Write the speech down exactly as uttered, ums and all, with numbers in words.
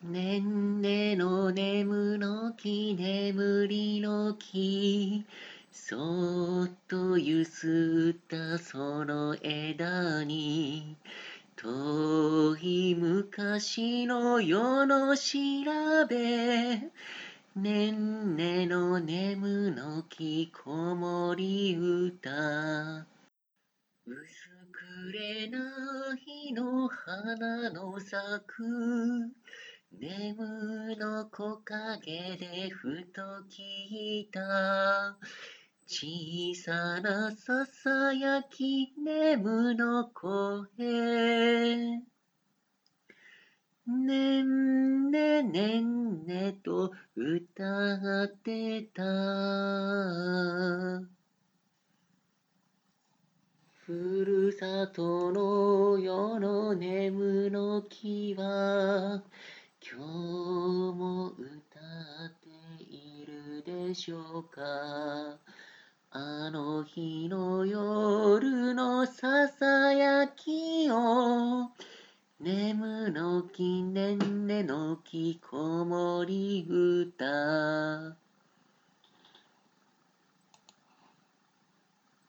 ねんねの眠の木眠りの木、そっとゆすったその枝に、遠い昔の世の調べ、ねんねの眠の木子守歌。薄くれな日の花の咲く眠の木陰でふと聞いた小さなささやき眠の声。ねんねねんねと歌ってた。ふるさとの世の眠の木は今日も歌っているでしょうか。あの日の夜のささやきを眠の木ねんねの木子守歌。